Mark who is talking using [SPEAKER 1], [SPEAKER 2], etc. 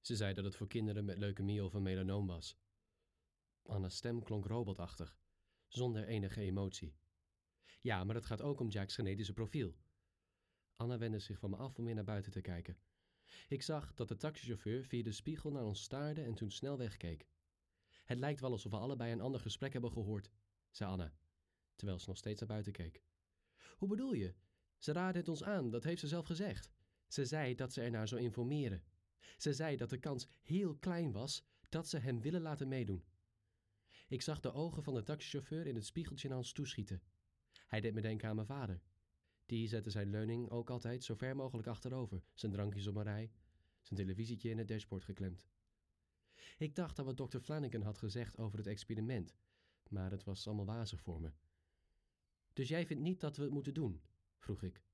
[SPEAKER 1] Ze zei dat het voor kinderen met leukemie of een melanoom was. Anna's stem klonk robotachtig, zonder enige emotie. Ja, maar het gaat ook om Jack's genetische profiel. Anna wendde zich van me af om weer naar buiten te kijken. Ik zag dat de taxichauffeur via de spiegel naar ons staarde en toen snel wegkeek. Het lijkt wel alsof we allebei een ander gesprek hebben gehoord, zei Anna, terwijl ze nog steeds naar buiten keek. Hoe bedoel je? Ze raadde het ons aan, dat heeft ze zelf gezegd. Ze zei dat ze ernaar zou informeren. Ze zei dat de kans heel klein was dat ze hem willen laten meedoen. Ik zag de ogen van de taxichauffeur in het spiegeltje naar ons toeschieten. Hij deed me denken aan mijn vader. Die zette zijn leuning ook altijd zo ver mogelijk achterover, zijn drankjes op een rij, zijn televisietje in het dashboard geklemd. Ik dacht aan wat dokter Flanagan had gezegd over het experiment, maar het was allemaal wazig voor me. Dus jij vindt niet dat we het moeten doen? Vroeg ik.